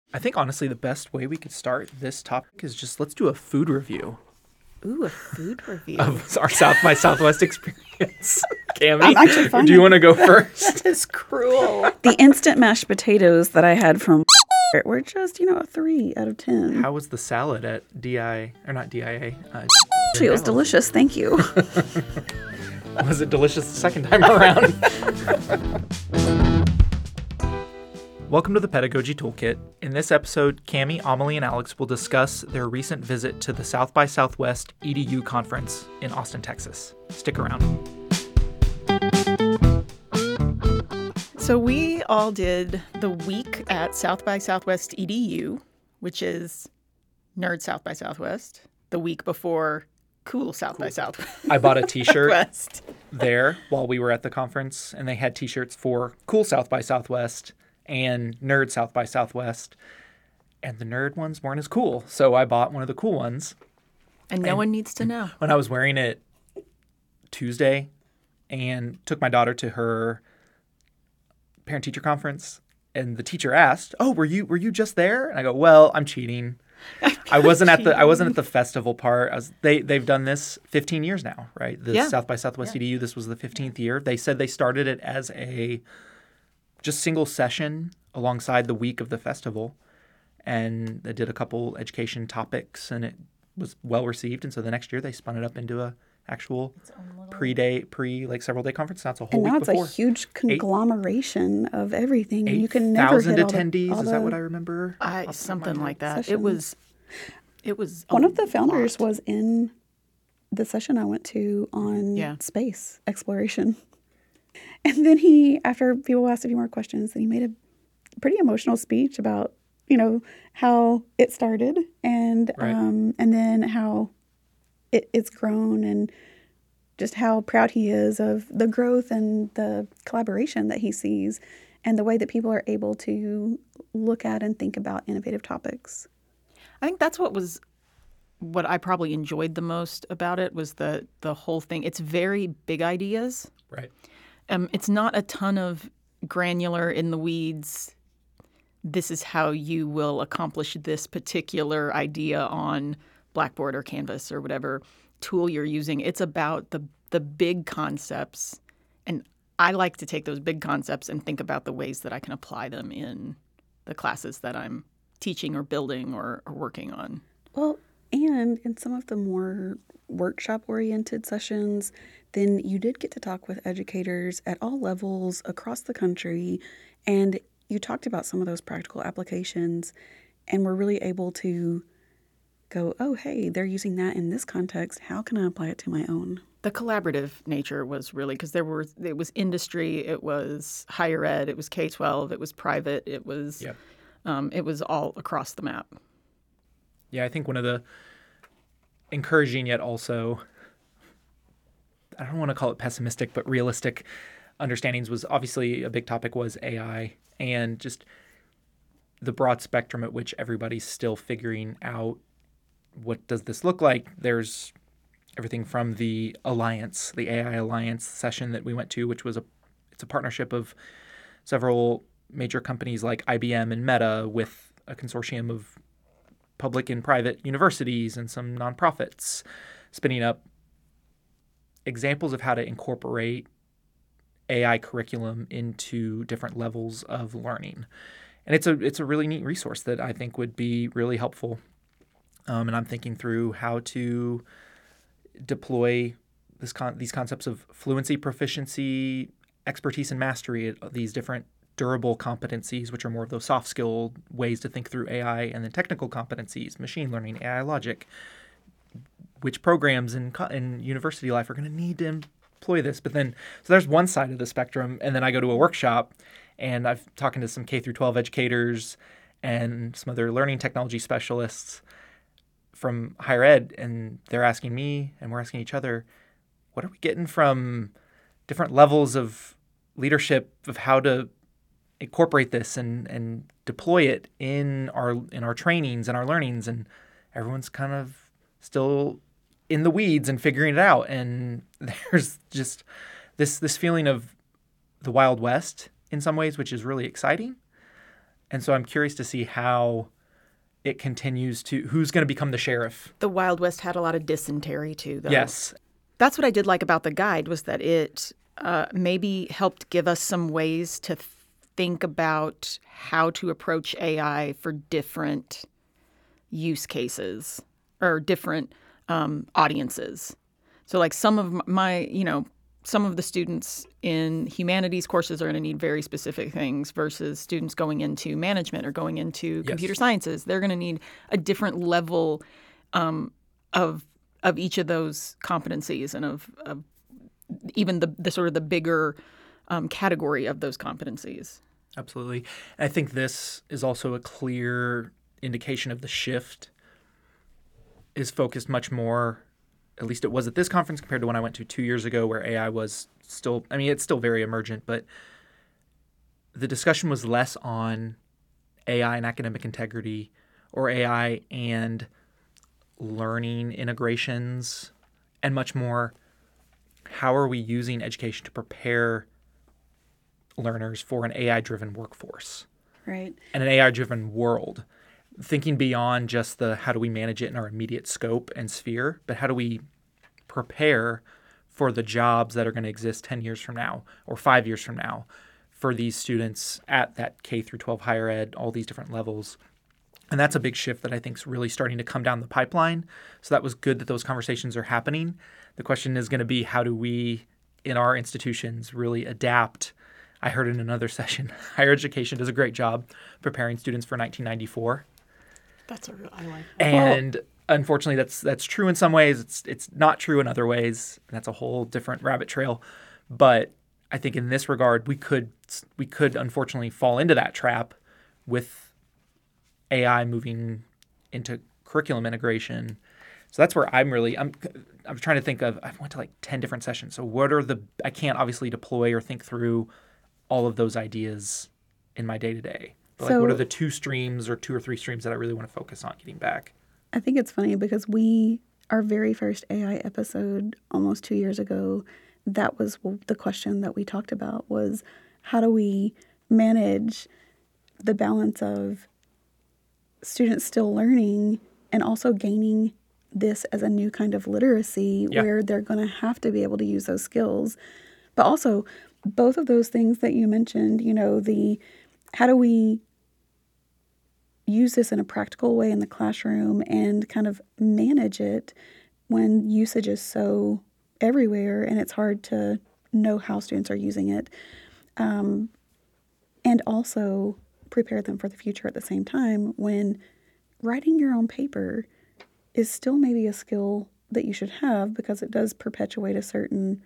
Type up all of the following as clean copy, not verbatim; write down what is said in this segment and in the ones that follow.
I think honestly the best way we could start this topic is just let's do a food review Ooh, a food review. of our South by Southwest experience. Cami, I'm actually fine. do you want to go first? That is cruel. The instant mashed potatoes that I had from were just, a 3 out of 10. How was the salad at DI, or not DIA? Actually, it was delicious. Thank you. Was it delicious the second time around? Welcome to the Pedagogy Toolkit. In this episode, Cami, Amelie, and Alex will discuss their recent visit to the South by Southwest EDU conference in Austin, Texas. Stick around. So we all did the week at South by Southwest EDU, which is Nerd South by Southwest, the week before Cool South by Southwest. I bought a t-shirt West. there while we were at the conference, and they had t-shirts for Cool South by Southwest and Nerd South by Southwest, and the nerd ones weren't as cool, so I bought one of the cool ones. And no one needs to know. When I was wearing it Tuesday and took my daughter to her parent-teacher conference, and the teacher asked, "Oh, were you just there?" And I go, "Well, I'm cheating. I wasn't at the festival part. They've done this 15 years now, right? The Yeah. South by Southwest EDU. This was the 15th year. They said they started it as a just single session alongside the week of the festival, and they did a couple education topics, and it was well received. And so the next year they spun it up into a actual several day conference. That's a whole And week now it's before. a huge conglomeration of everything. And you can never 8,000 hit all attendees. the, Is that what I remember? Something like that. Sessions. It was One a of the founders lot. was in the session I went to on space exploration. And then after people asked a few more questions, then he made a pretty emotional speech about, how it started and Right. And then how it's grown and just how proud he is of the growth and the collaboration that he sees and the way that people are able to look at and think about innovative topics. I think that's what I probably enjoyed the most about it was the whole thing. It's very big ideas. Right. It's not a ton of granular in the weeds. This is how you will accomplish this particular idea on Blackboard or Canvas or whatever tool you're using. It's about the big concepts. And I like to take those big concepts and think about the ways that I can apply them in the classes that I'm teaching or building or working on. Well, and in some of the more workshop-oriented sessions, then you did get to talk with educators at all levels across the country, and you talked about some of those practical applications and were really able to go, oh, hey, they're using that in this context. How can I apply it to my own? The collaborative nature was really because it was industry, it was higher ed, it was K-12, it was private, it was all across the map. Yeah, I think one of the encouraging yet also, I don't want to call it pessimistic, but realistic understandings was obviously a big topic was AI and just the broad spectrum at which everybody's still figuring out what does this look like. There's everything from the Alliance, the AI Alliance session that we went to, which was it's a partnership of several major companies like IBM and Meta with a consortium of public and private universities and some nonprofits spinning up examples of how to incorporate AI curriculum into different levels of learning. And it's a really neat resource that I think would be really helpful. And I'm thinking through how to deploy these concepts of fluency, proficiency, expertise, and mastery, these different durable competencies, which are more of those soft skill ways to think through AI, and then technical competencies, machine learning, AI logic, which programs in university life are going to need to employ this. But then, so there's one side of the spectrum, and then I go to a workshop, and I've talking to some K through 12 educators and some other learning technology specialists from higher ed, and they're asking me, and we're asking each other, what are we getting from different levels of leadership of how to incorporate this and deploy it in our trainings and our learnings, and everyone's kind of still in the weeds and figuring it out. And there's just this feeling of the Wild West in some ways, which is really exciting. And so I'm curious to see how it continues to, who's going to become the sheriff. The Wild West had a lot of dysentery too, though. Yes. That's what I did like about the guide, was that it maybe helped give us some ways to think about how to approach AI for different use cases or different audiences. So like some of my, some of the students in humanities courses are going to need very specific things versus students going into management or going into computer sciences. They're going to need a different level of each of those competencies and of even the sort of the bigger category of those competencies. Absolutely. And I think this is also a clear indication of the shift is focused much more, at least it was at this conference compared to when I went to 2 years ago, where AI was still, I mean, it's still very emergent, but the discussion was less on AI and academic integrity or AI and learning integrations, and much more how are we using education to prepare learners for an AI-driven workforce, Right. and an AI-driven world, thinking beyond just the how do we manage it in our immediate scope and sphere, but how do we prepare for the jobs that are going to exist 10 years from now or 5 years from now for these students at that K through 12 higher ed, all these different levels. And that's a big shift that I think is really starting to come down the pipeline. So that was good that those conversations are happening. The question is going to be, how do we in our institutions really adapt? I heard in another session, higher education does a great job preparing students for 1994. That's a real, I like that. And unfortunately, that's true in some ways. It's not true in other ways. And that's a whole different rabbit trail. But I think in this regard, we could unfortunately fall into that trap with AI moving into curriculum integration. So that's where I'm trying to think of. I went to like 10 different sessions. So what are I can't obviously deploy or think through all of those ideas in my day to day. But like, what are the 2 streams or 2 or 3 streams that I really want to focus on getting back? I think it's funny because our very first AI episode almost 2 years ago, that was the question that we talked about, was how do we manage the balance of students still learning and also gaining this as a new kind of literacy where they're going to have to be able to use those skills. But also both of those things that you mentioned, how do we use this in a practical way in the classroom and kind of manage it when usage is so everywhere and it's hard to know how students are using it, and also prepare them for the future at the same time when writing your own paper is still maybe a skill that you should have because it does perpetuate a certain,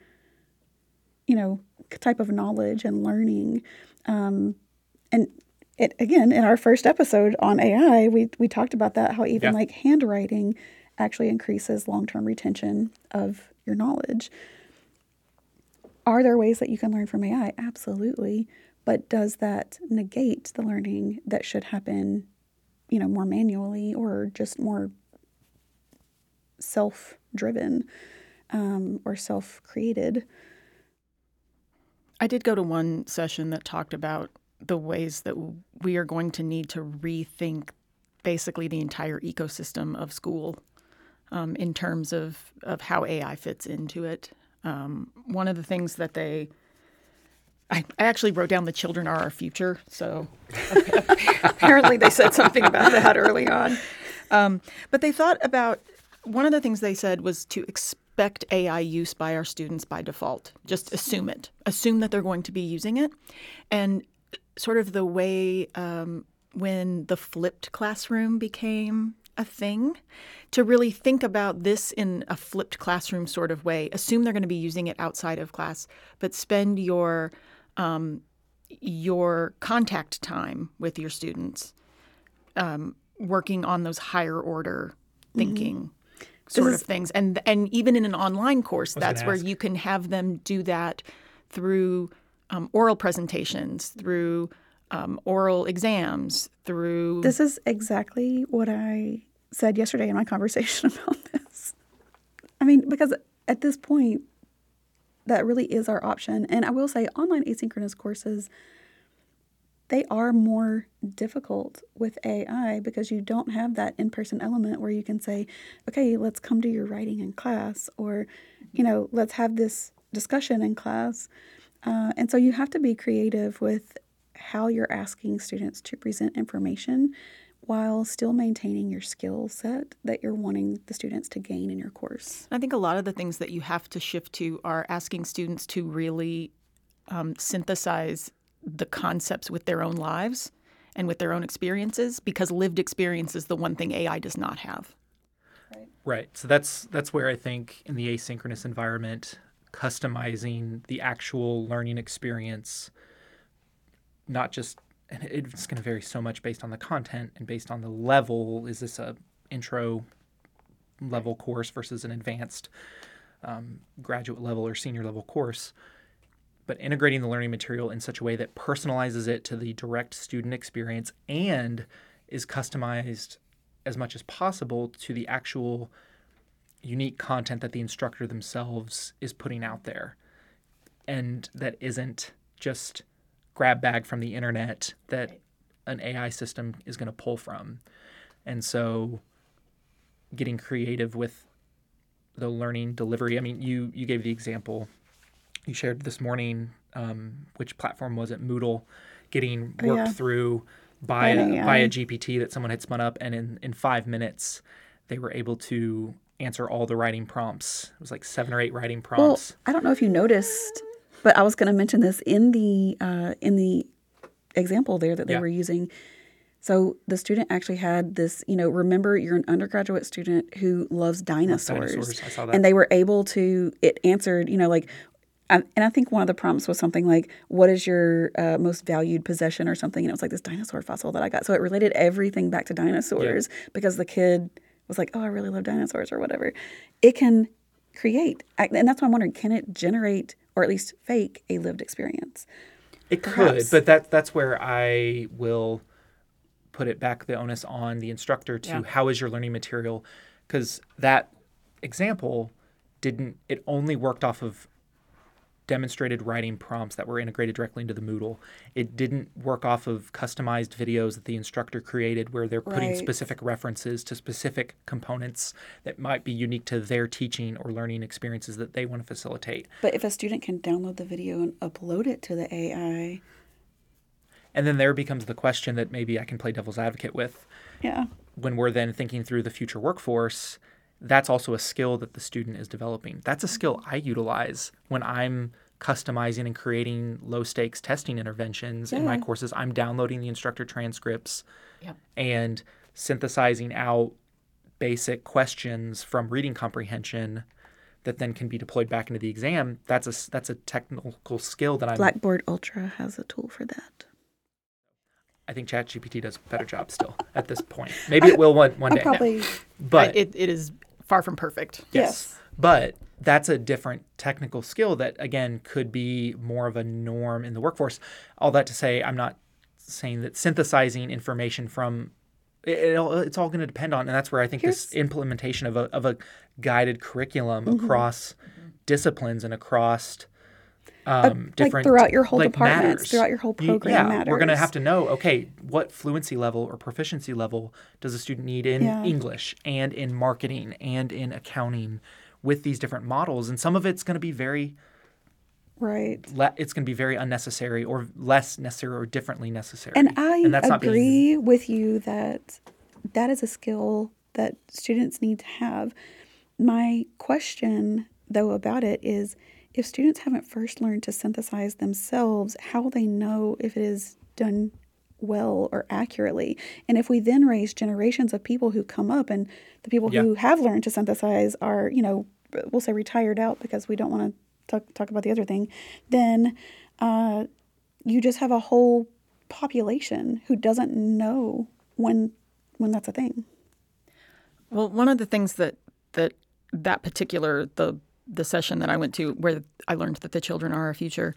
type of knowledge and learning. And it, again, in our first episode on AI, we talked about that, how even like handwriting actually increases long-term retention of your knowledge. Are there ways that you can learn from AI? Absolutely. But does that negate the learning that should happen, more manually or just more self-driven or self-created? I did go to one session that talked about the ways that we are going to need to rethink basically the entire ecosystem of school in terms of how AI fits into it. One of the things that I actually wrote down the children are our future, so apparently they said something about that early on. But they thought about, one of the things they said was to expect AI use by our students by default. Just assume it. Assume that they're going to be using it. And sort of the way when the flipped classroom became a thing, to really think about this in a flipped classroom sort of way. Assume they're going to be using it outside of class, but spend your contact time with your students working on those higher order thinking sort of things. And even in an online course, that's where you can have them do that through oral presentations, through oral exams, through... This is exactly what I said yesterday in my conversation about this. I mean, because at this point, that really is our option. And I will say online asynchronous courses, they are more difficult with AI because you don't have that in-person element where you can say, okay, let's come to your writing in class, or, let's have this discussion in class. And so you have to be creative with how you're asking students to present information while still maintaining your skill set that you're wanting the students to gain in your course. I think a lot of the things that you have to shift to are asking students to really synthesize the concepts with their own lives and with their own experiences, because lived experience is the one thing AI does not have. Right. So that's where I think in the asynchronous environment, customizing the actual learning experience, not just, and it's going to vary so much based on the content and based on the level. Is this a intro level course versus an advanced graduate level or senior level course? But integrating the learning material in such a way that personalizes it to the direct student experience and is customized as much as possible to the actual unique content that the instructor themselves is putting out there. And that isn't just grab bag from the internet that an AI system is going to pull from. And so getting creative with the learning delivery. I mean, you gave the example you shared this morning, which platform was it? Moodle, getting worked through by a GPT that someone had spun up, and in 5 minutes they were able to answer all the writing prompts. It was like 7 or 8 writing prompts. Well, I don't know if you noticed, but I was going to mention this in the example there that they were using. So the student actually had this, remember you're an undergraduate student who loves dinosaurs. I saw that. And they were able to, it answered, and I think one of the prompts was something like, what is your most valued possession or something? And it was like this dinosaur fossil that I got. So it related everything back to dinosaurs because the kid was like, oh, I really love dinosaurs or whatever. It can create, and that's why I'm wondering, can it generate or at least fake a lived experience? It Perhaps. could, but that's where I will put it back, the onus on the instructor to how is your learning material? Because that example it only worked off of demonstrated writing prompts that were integrated directly into the Moodle. It didn't work off of customized videos that the instructor created where they're putting specific references to specific components that might be unique to their teaching or learning experiences that they want to facilitate. But if a student can download the video and upload it to the AI... And then there becomes the question that maybe I can play devil's advocate with. Yeah. When we're then thinking through the future workforce, that's also a skill that the student is developing. That's a skill I utilize when I'm customizing and creating low-stakes testing interventions in my courses. I'm downloading the instructor transcripts and synthesizing out basic questions from reading comprehension that then can be deployed back into the exam. That's a technical skill that Blackboard Ultra has a tool for that. I think ChatGPT does a better job still at this point. Maybe it will one day. Probably. But it is far from perfect. Yes. But that's a different technical skill that, again, could be more of a norm in the workforce. All that to say, I'm not saying that synthesizing information from it's all going to depend on, and that's where I think this implementation of a guided curriculum across disciplines and across different, like throughout your whole departments, matters. Throughout your whole program matters. We're going to have to know, okay, what fluency level or proficiency level does a student need in English and in marketing and in accounting with these different models? And some of it's going to be very it's going to be very unnecessary or less necessary or differently necessary. And I agree with you that is a skill that students need to have. My question, though, about it is, if students haven't first learned to synthesize themselves, how will they know if it is done well or accurately? And if we then raise generations of people who come up and the people who have learned to synthesize are, we'll say retired out because we don't want to talk about the other thing, then you just have a whole population who doesn't know when that's a thing. Well, one of the things that particular, the session that I went to where I learned that the children are our future,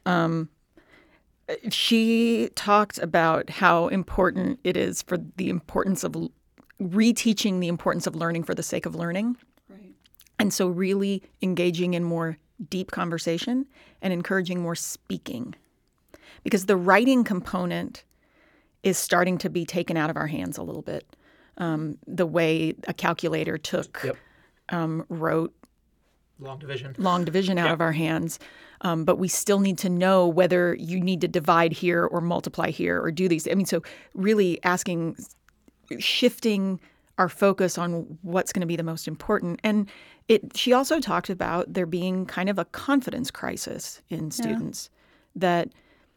she talked about how important it is for the importance of reteaching the importance of learning for the sake of learning. Right. And so really engaging in more deep conversation and encouraging more speaking. because the writing component is starting to be taken out of our hands a little bit. The way a calculator took, wrote long division out of our hands. But we still need to know whether you need to divide here or multiply here or do these. I mean, so really shifting our focus on what's going to be the most important. And she also talked about there being kind of a confidence crisis in students, that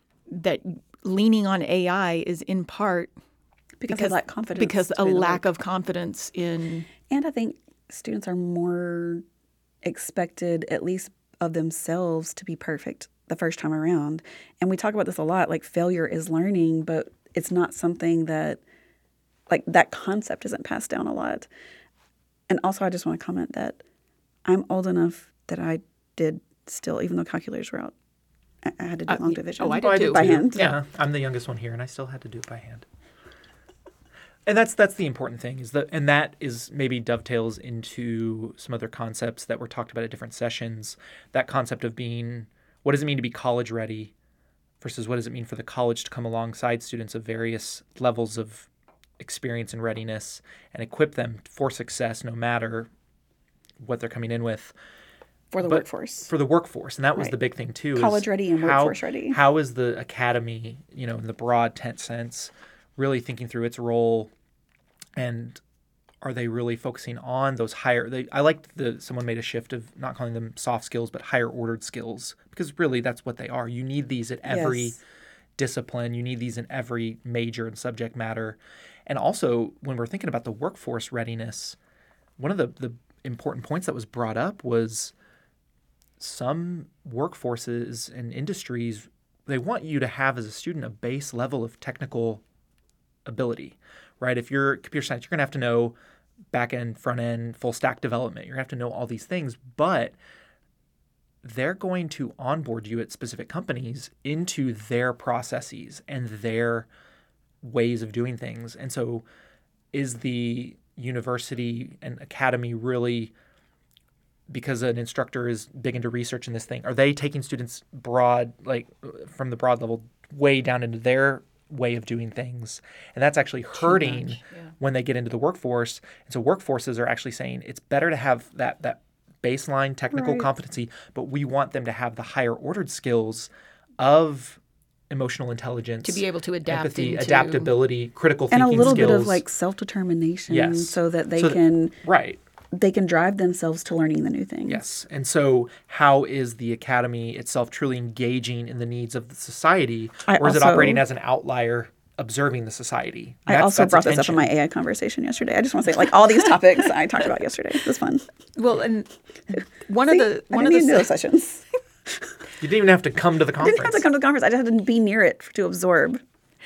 leaning on AI is in part because of that confidence. Because a lack of confidence in... And I think students are more expected, at least of themselves, to be perfect the first time around. And we talk about this a lot, like failure is learning, but it's not something that, like, that concept isn't passed down a lot. And also I just want to comment that I'm old enough that I did still, even though calculators were out, I had to do long division. Oh, I did too. By hand. Yeah, I'm the youngest one here, and I still had to do it by hand. And that's the important thing, and that is maybe dovetails into some other concepts that were talked about at different sessions. That concept of being, what does it mean to be college ready versus what does it mean for the college to come alongside students of various levels of experience and readiness and equip them for success no matter what they're coming in with. For the workforce. For the workforce. And that was Right. the big thing too. College ready and workforce ready. How is the academy, in the broad tent sense, really thinking through its role, and are they really focusing on those I liked someone made a shift of not calling them soft skills, but higher ordered skills, because really that's what they are. You need these at every discipline. You need these in every major and subject matter. And also when we're thinking about the workforce readiness, one of the important points that was brought up was some workforces and industries, they want you to have as a student a base level of technical ability, right? If you're computer science, you're going to have to know back end, front end, full stack development. You're going to have to know all these things, but they're going to onboard you at specific companies into their processes and their ways of doing things. And so is the university and academy really, because an instructor is big into research in this thing, are they taking students broad, like from the broad level way down into their way of doing things? And that's actually hurting when they get into the workforce. And so workforces are actually saying it's better to have that baseline technical competency, but we want them to have the higher ordered skills of emotional intelligence, to be able to adapt, empathy, adaptability, critical and thinking a little skills. bit of like self-determination, so that they can drive themselves to learning the new things. Yes. And so how is the academy itself truly engaging in the needs of the society, or is it operating as an outlier observing the society? I also brought this up in my AI conversation yesterday. I just want to say, like, all these topics I talked about yesterday. It was fun. Well, and one I of didn't need those sessions. You didn't even have to come to the I conference. didn't have to come to the conference. I just had to be near it to absorb.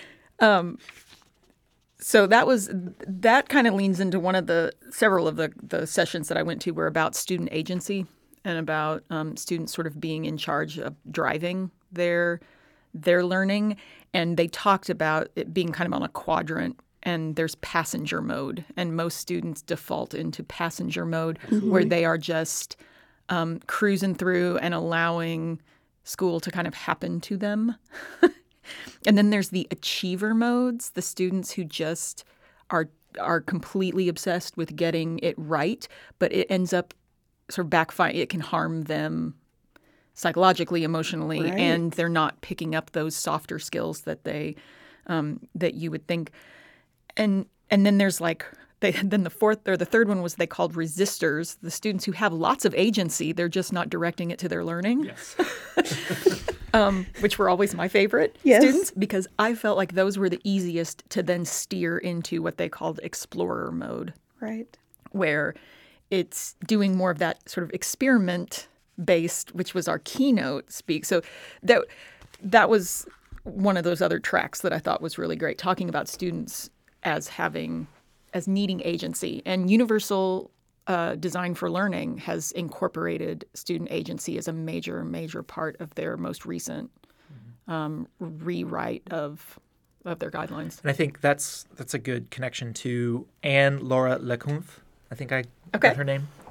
So that kind of leans into several of the sessions that I went to were about student agency and about students sort of being in charge of driving their learning. And they talked about it being kind of on a quadrant, and there's passenger mode. And most students default into passenger mode, where they are just cruising through and allowing school to kind of happen to them. And then there's the achiever modes, the students who just are completely obsessed with getting it right, but it ends up sort of backfiring. It can harm them psychologically, emotionally, and they're not picking up those softer skills that they that you would think. And then there's like then the fourth or the third one was they called resistors, the students who have lots of agency, they're just not directing it to their learning. Yes. Which were always my favorite students, because I felt like those were the easiest to then steer into what they called explorer mode. Right. Where it's doing more of that sort of experiment based, which was our keynote speak. So that was one of those other tracks that I thought was really great, talking about students as needing agency. And Universal Design for Learning has incorporated student agency as a major part of their most recent rewrite of their guidelines. And I think that's a good connection to Anne-Laure Lecunth. I think I got her name.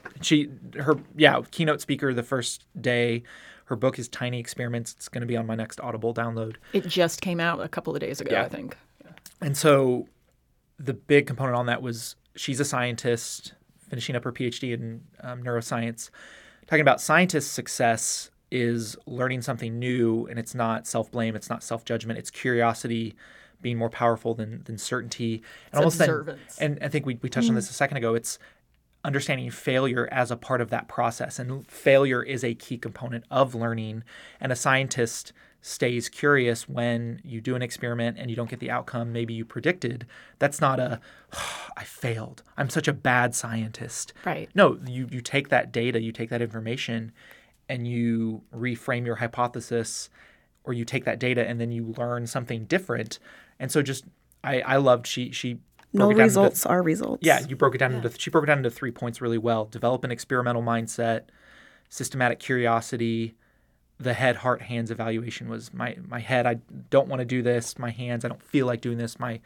keynote speaker the first day. Her book is Tiny Experiments. It's going to be on my next Audible download. It just came out a couple of days ago, Yeah. I think. And so the big component on that was she's a scientist finishing up her PhD in neuroscience, talking about scientists' success is learning something new, and it's not self-blame, it's not self-judgment, it's curiosity being more powerful than certainty. And It's observance. And I think we touched on this a second ago. It's understanding failure as a part of that process. And failure is a key component of learning. And a scientist stays curious when you do an experiment and you don't get the outcome maybe you predicted. That's not I failed. I'm such a bad scientist. Right. No, you take that data, you take that information, and you reframe your hypothesis, or you take that data and then you learn something different. And so I loved she No broke it down results are results. Yeah, you broke it down she broke it down into 3 points really well. Develop an experimental mindset, systematic curiosity. The head, heart, hands evaluation was my head. I don't want to do this. My hands, I don't feel like doing this. My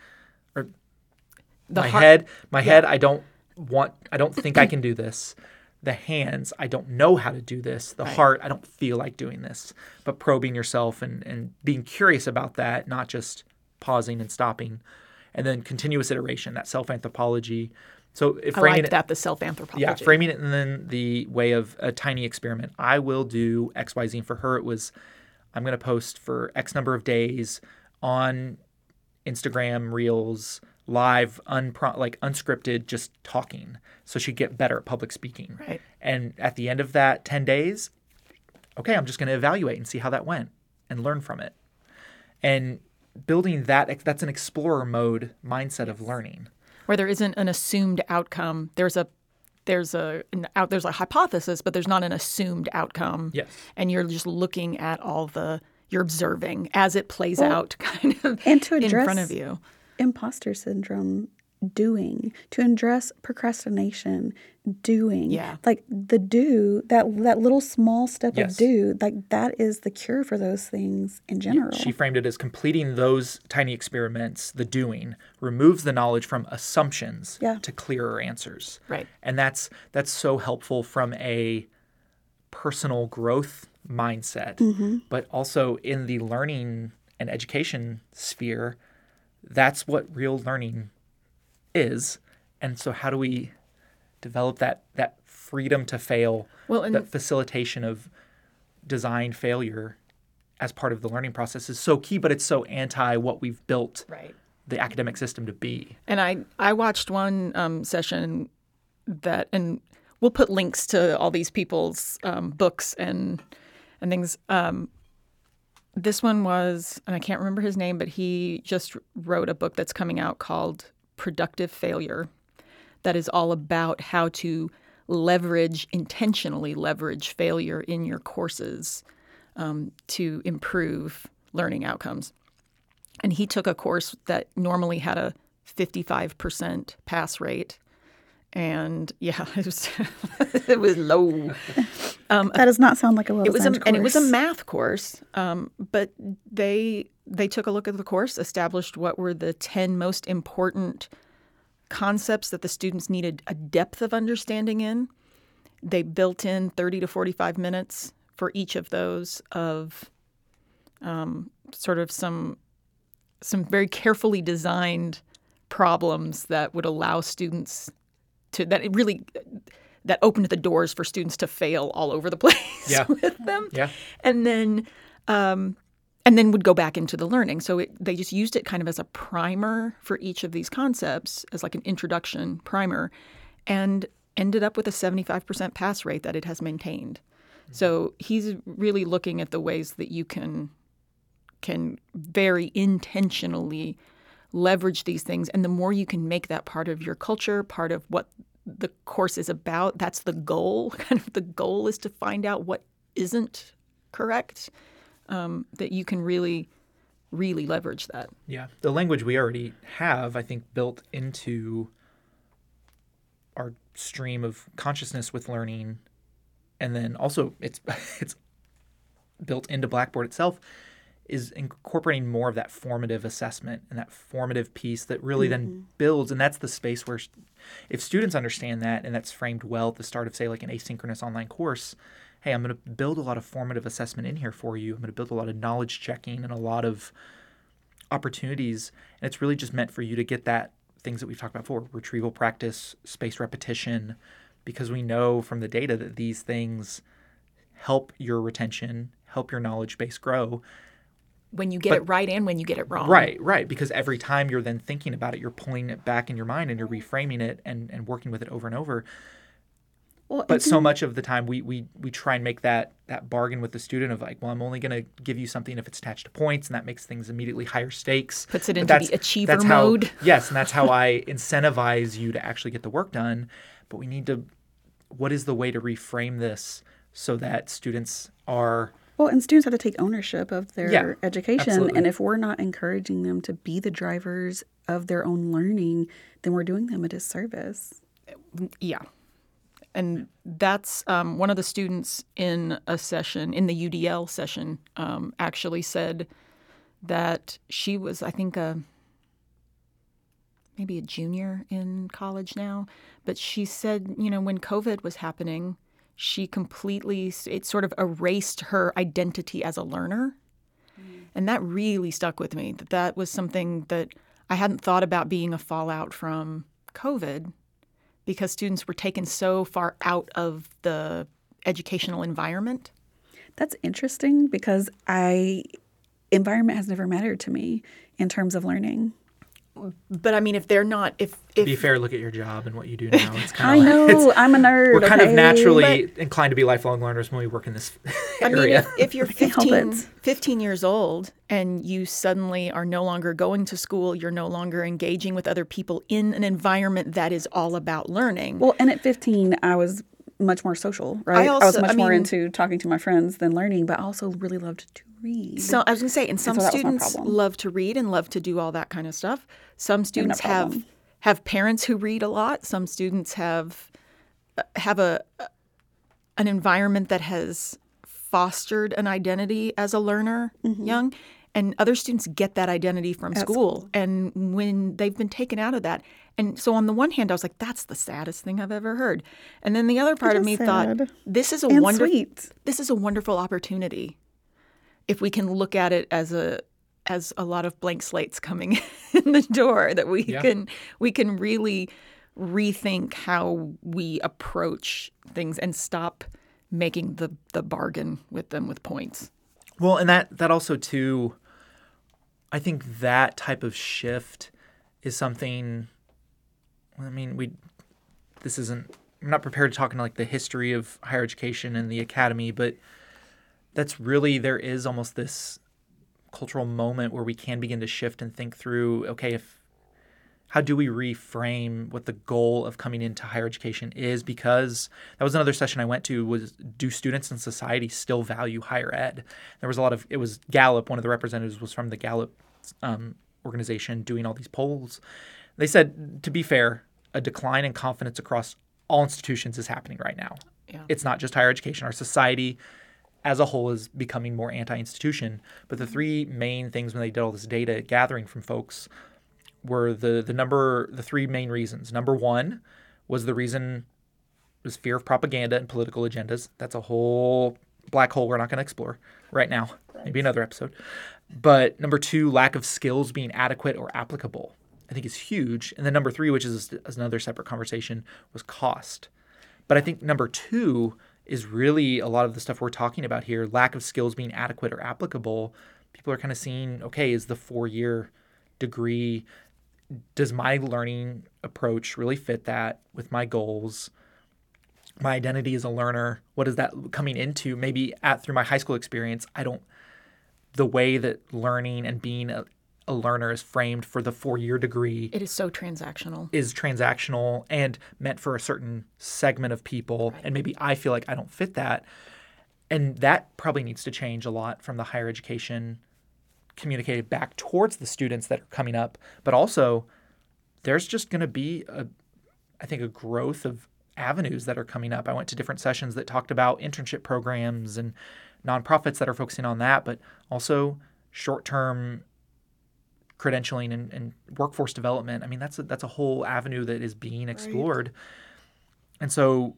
head, I don't think I can do this. The hands, I don't know how to do this. The heart, I don't feel like doing this. But probing yourself and being curious about that, not just pausing and stopping. And then continuous iteration, that self-anthropology. So I like that, the self-anthropology. Yeah, framing it in then the way of a tiny experiment. I will do X, Y, Z. And for her, it was I'm going to post for X number of days on Instagram, Reels, live, unscripted, just talking. So she'd get better at public speaking. Right. And at the end of that 10 days, okay, I'm just going to evaluate and see how that went and learn from it. And building that's an explorer mode mindset of learning. Where there isn't an assumed outcome. There's a hypothesis, but there's not an assumed outcome. Yes. And you're just looking at you're observing as it plays out kind of and to address in front of you. Imposter syndrome, doing, to address procrastination, doing. Yeah. Like that little small step of do, like that is the cure for those things in general. She framed it as completing those tiny experiments, the doing, removes the knowledge from assumptions to clearer answers. Right. And that's so helpful from a personal growth mindset, but also in the learning and education sphere, that's what real learning is. And so how do we develop that freedom to fail, that facilitation of design failure as part of the learning process is so key, but it's so anti what we've built the academic system to be. And I watched one session and we'll put links to all these people's books and things. This one was, and I can't remember his name, but he just wrote a book that's coming out called Productive Failure that is all about how to intentionally leverage failure in your courses to improve learning outcomes. And he took a course that normally had a 55% pass rate. And it was low. That does not sound like a well-designed course. And it was a math course. But they took a look at the course, established what were the 10 most important concepts that the students needed a depth of understanding in. They built in 30 to 45 minutes for each of those of sort of some very carefully designed problems that would allow students that opened the doors for students to fail all over the place with them. Yeah. And then would go back into the learning. So they just used it kind of as a primer for each of these concepts, as like an introduction primer, and ended up with a 75% pass rate that it has maintained. Mm-hmm. So he's really looking at the ways that you can very intentionally leverage these things. And the more you can make that part of your culture, part of what the course is about, that's the goal. Kind of the goal is to find out what isn't correct, that you can really, really leverage that. Yeah. The language we already have, I think, built into our stream of consciousness with learning. And then also it's built into Blackboard itself is incorporating more of that formative assessment and that formative piece that really then builds. And that's the space where if students understand that, and that's framed well at the start of, say, like an asynchronous online course, hey, I'm going to build a lot of formative assessment in here for you. I'm going to build a lot of knowledge checking and a lot of opportunities. And it's really just meant for you to get that things that we've talked about before, retrieval practice, spaced repetition, because we know from the data that these things help your retention, help your knowledge base grow. When you get it right and when you get it wrong. Right. Because every time you're then thinking about it, you're pulling it back in your mind and you're reframing it and working with it over and over. Well, But so much of the time we try and make that bargain with the student of like, well, I'm only going to give you something if it's attached to points, and that makes things immediately higher stakes. Puts it into the achiever mode. Yes, and that's how I incentivize you to actually get the work done. But we need to, what is the way to reframe this so that students are... Well, and students have to take ownership of their education. Absolutely. And if we're not encouraging them to be the drivers of their own learning, then we're doing them a disservice. Yeah. And that's one of the students in a session, in the UDL session, actually said that she was, I think, maybe a junior in college now. But she said, when COVID was happening, she completely, it sort of erased her identity as a learner. And that really stuck with me, that was something that I hadn't thought about being a fallout from COVID, because students were taken so far out of the educational environment. That's interesting because environment has never mattered to me in terms of learning. But I mean, if they're not, if To be fair, look at your job and what you do now. It's kind I of know, I'm a nerd. we're kind of okay? naturally inclined to be lifelong learners when we work in this area. I mean, if you're can't help 15 years old and you suddenly are no longer going to school, you're no longer engaging with other people in an environment that is all about learning. Well, and at 15, I was much more social, right? I was much more mean, into talking to my friends than learning, but I also really loved to read. So I was going to say, and some so that was my students problem. love to read and love to do all that kind of stuff. Some students problem. have parents who read a lot. Some students have an environment that has fostered an identity as a learner young. And other students get that identity from school. And when they've been taken out of that. And so on the one hand, I was like, that's the saddest thing I've ever heard. And then the other part of me thought, this is a wonderful opportunity. If we can look at it as a lot of blank slates coming in the door, that we can really rethink how we approach things and stop making the bargain with them with points. Well, and that also too, I think that type of shift is something. I mean, I'm not prepared to talk into like the history of higher education and the academy, but that's really, there is almost this cultural moment where we can begin to shift and think through, okay, how do we reframe what the goal of coming into higher education is? Because that was another session I went to, was, do students in society still value higher ed? There was it was Gallup, one of the representatives was from the Gallup organization doing all these polls. They said, to be fair, a decline in confidence across all institutions is happening right now. Yeah. It's not just higher education. Our society as a whole is becoming more anti-institution. But the three main things when they did all this data gathering from folks were the three main reasons. Number one was was fear of propaganda and political agendas. That's a whole black hole we're not going to explore right now. Maybe another episode. But number two, lack of skills being adequate or applicable, I think is huge. And then number three, which is another separate conversation, was cost. But I think number two is really a lot of the stuff we're talking about here, lack of skills being adequate or applicable. People are kind of seeing, okay, is the 4-year degree, does my learning approach really fit that with my goals? My identity as a learner, what is that coming into? Maybe through my high school experience, the way that learning and being a learner is framed for the 4-year degree. It is so transactional. Is transactional and meant for a certain segment of people. Right. And maybe I feel like I don't fit that. And that probably needs to change a lot from the higher education communicated back towards the students that are coming up. But also, there's just going to be, I think, a growth of avenues that are coming up. I went to different sessions that talked about internship programs and nonprofits that are focusing on that, but also short-term credentialing and workforce development. I mean, that's a whole avenue that is being explored. Right. And so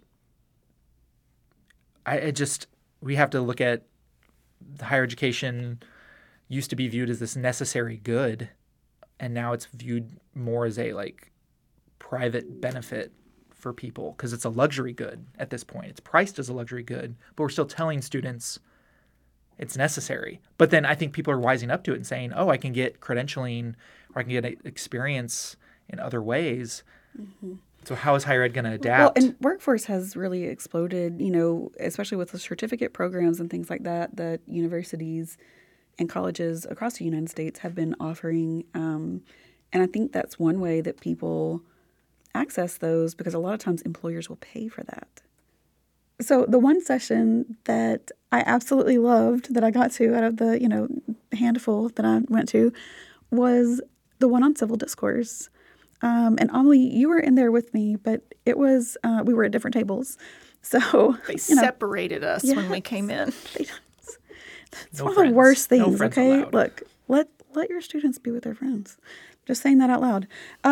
we have to look at higher education used to be viewed as this necessary good, and now it's viewed more as a like private benefit for people because it's a luxury good at this point. It's priced as a luxury good, but we're still telling students it's necessary. But then I think people are wising up to it and saying, oh, I can get credentialing or I can get experience in other ways. Mm-hmm. So how is higher ed going to adapt? Well, and workforce has really exploded, especially with the certificate programs and things like that universities and colleges across the United States have been offering. And I think that's one way that people access those because a lot of times employers will pay for that. So the one session that I absolutely loved that I got to out of the, handful that I went to was the one on civil discourse. And Amelie, you were in there with me, but it was, we were at different tables. So they separated us when we came in. It's one of the worst things, okay? Allowed. Look, let your students be with their friends. Just saying that out loud.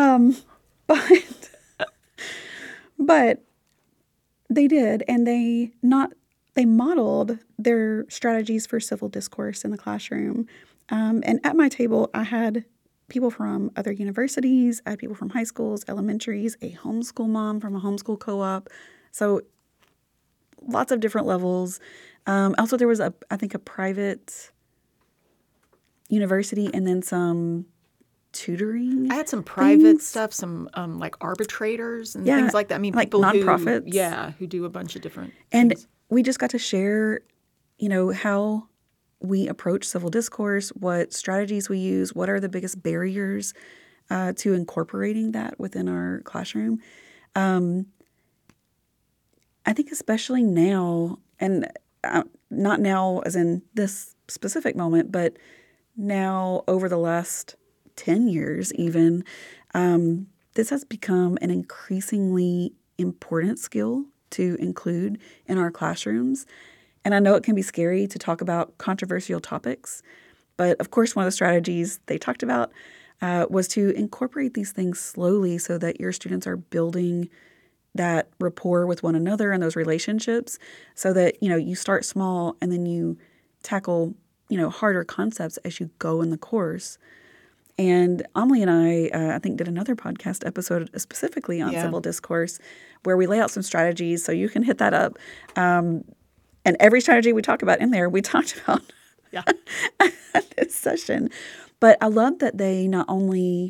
But they did, and they modeled their strategies for civil discourse in the classroom. And at my table, I had people from other universities, I had people from high schools, elementaries, a homeschool mom from a homeschool co-op. So lots of different levels. Also, there was I think a private university and then some tutoring. I had some private stuff, some like arbitrators and things like that. I mean, like people nonprofits. Who do a bunch of different and things. We just got to share, how we approach civil discourse, what strategies we use, what are the biggest barriers to incorporating that within our classroom. I think especially now, and not now as in this specific moment, but now over the last 10 years even, this has become an increasingly important skill to include in our classrooms. And I know it can be scary to talk about controversial topics, but of course, one of the strategies they talked about was to incorporate these things slowly so that your students are building that rapport with one another and those relationships so that, you start small and then you tackle, harder concepts as you go in the course. And Amelie and I think, did another podcast episode specifically on civil discourse where we lay out some strategies, so you can hit that up. And every strategy we talk about in there, we talked about at this session. But I love that they not only,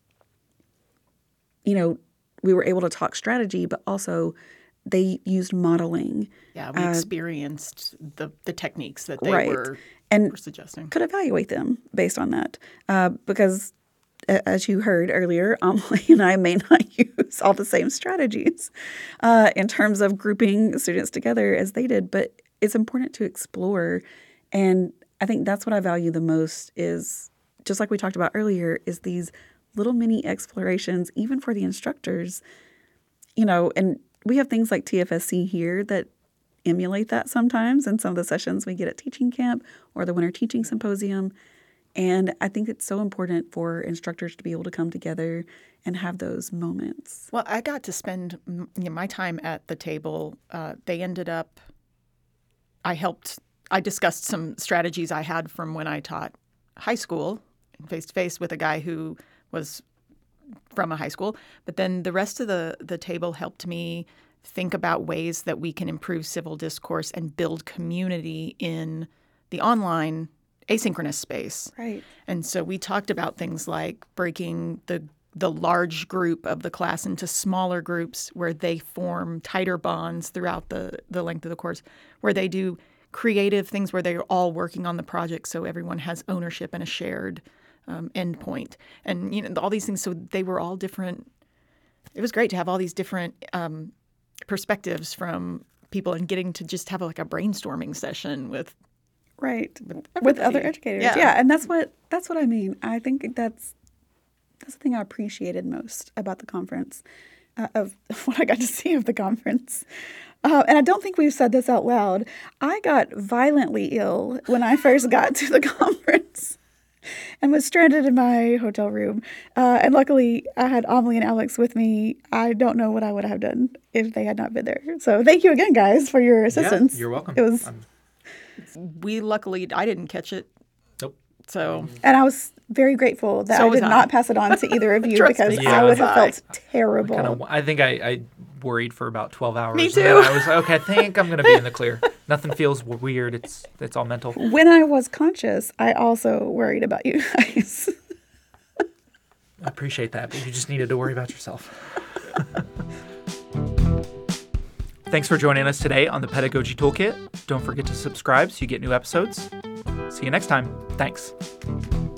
we were able to talk strategy, but also they used modeling. Yeah, we experienced the techniques that they were suggesting. Could evaluate them based on that. Because as you heard earlier, Amelie and I may not use all the same strategies in terms of grouping students together as they did, but it's important to explore. And I think that's what I value the most is, just like we talked about earlier, is these little mini explorations, even for the instructors, and we have things like TFSC here that emulate that sometimes in some of the sessions we get at Teaching Camp or the Winter Teaching Symposium. And I think it's so important for instructors to be able to come together and have those moments. Well, I got to spend my time at the table. They ended up, I discussed some strategies I had from when I taught high school face-to-face with a guy who was from a high school. But then the rest of the table helped me think about ways that we can improve civil discourse and build community in the online asynchronous space. Right. And so we talked about things like breaking the large group of the class into smaller groups where they form tighter bonds throughout the length of the course, where they do creative things where they're all working on the project so everyone has ownership and a shared endpoint. And, all these things. So they were all different. It was great to have all these different perspectives from people and getting to just have a brainstorming session with other educators. Yeah, and that's what I mean. I think that's the thing I appreciated most about the conference, of what I got to see of the conference. And I don't think we've said this out loud. I got violently ill when I first got to the conference. and was stranded in my hotel room. And luckily, I had Amelie and Alex with me. I don't know what I would have done if they had not been there. So thank you again, guys, for your assistance. Yeah, you're welcome. It was, I didn't catch it. Nope. So and I was very grateful that So I was did I. not pass it on to either of you Trust because me, I so would was have I. felt terrible. I think I worried for about 12 hours. Me and then too. I was like, okay, I think I'm going to be in the clear. Nothing feels weird. It's all mental. When I was conscious, I also worried about you guys. I appreciate that, but you just needed to worry about yourself. Thanks for joining us today on the Pedagogy Toolkit. Don't forget to subscribe so you get new episodes. See you next time. Thanks.